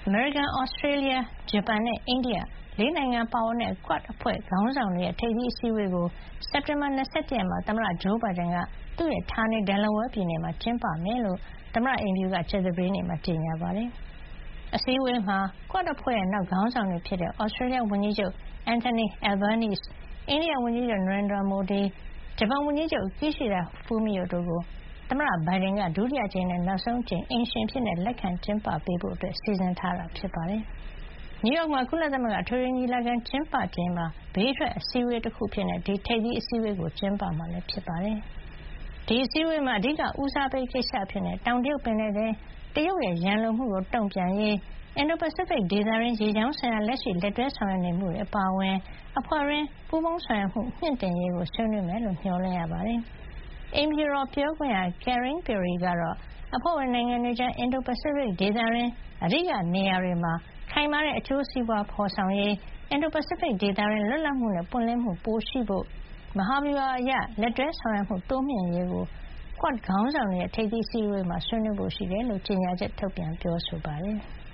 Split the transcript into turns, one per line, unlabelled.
အမေရိကန်၊ ဩစတြေးလျ၊ ဂျပန်နဲ့ အိန္ဒိယ ၄ နိုင်ငံပါဝင်တဲ့ QUAD အဖွဲ့ခေါင်းဆောင်တွေရဲ့ ထိပ်သီးအစည်းအဝေးကို စက်တင်ဘာ ၂၁ ရက်မှာ သမ္မတဂျိုးဘိုင်ဒန်က သူ့ဌာနေ Delaware ပြည်နယ်မှာ ကျင်းပမယ်လို့ သမ္မတအိမ်ဖြူက ကြာသပတေးနေ့မှာ ကြေညာပါတယ်။ အစည်းအဝေးမှာ QUAD အဖွဲ့ရဲ့ နောက်ခေါင်းဆောင်တွေဖြစ်တဲ့ ဩစတြေးလျဝန်ကြီးချုပ် Anthony Albanese ၊ အိန္ဒိယဝန်ကြီးချုပ် Narendra Modi ၊ ဂျပန်ဝန်ကြီးချုပ် Kishida Fumio တို့ကို သမ္မတဘိုင်ဒန်က ဒုတိယအကြိမ်နဲ့ နောက်ဆုံးအကြိမ် အိမ်ရှင်အဖြစ် လက်ခံကျင်းပပေးဖို့ စီစဉ်ထားတာ ဖြစ်ပါတယ်။ နယူးယောက်မှာ ကုလသမဂ္ဂ အထွေထွေညီလာခံ ကျင်းပချိန်မှာ ဘေးထွက်အစည်းအဝေးတခုအဖြစ် ဒီထိပ်သီးအစည်းအဝေးကို ကျင်းပမှာ ဖြစ်ပါတယ်။ ဒီအစည်းအဝေးမှာ အဓိကဦးစားပေးကိစ္စအဖြစ် တောင်တရုတ်ပင်လယ်ထဲ တရုတ်ရဲ့ ရန်လိုမှုကို တုံ့ပြန်ရေး၊ အင်ဒို-ပစိဖိတ်ဒေသတွင်း ရေကြောင်းဆိုင်ရာ လက်ရှိ လက်တွဲဆောင်ရွက်နေမှုတွေ အပါအဝင် အဖွဲ့တွင်း ပူးပေါင်းဆောင်ရွက်မှု မြှင့်တင်ရေးကို ဆွေးနွေးမယ်လို့ မျှော်လင့်ရပါတယ်။ အိမ်ဖြူတော်ပြောခွင့်ရ Karine Pierre ကတော့ အဖွဲ့ဝင်နိုင်ငံတွေကြား အင်ဒို-ပစိဖိတ်ဒေသတွင်း အဓိကနေရာတွေမှာ ခိုင်မာတဲ့အကျိုးစီးပွါးဖေါ်ဆောင်ရေး၊ အင်ဒို-ပစိဖိတ်ဒေသတွင်း လွတ်လပ်မှုနဲ့ ပွင့်လင်းမှုပိုရှိဖို့၊ မဟာဗျူဟာအရ လက်တွဲဆောင်ရွက်မှု တိုးမြှင့်ရေးကို QUAD ခေါင်းဆောင်တွေရဲ့ ထိပ်သီးအစည်းအဝေးမှာ ဆွေးနွေးဖို့ရှိတယ်လို့ ကြေညာချက်ထုတ်ပြန်ပြောဆိုပါတယ်။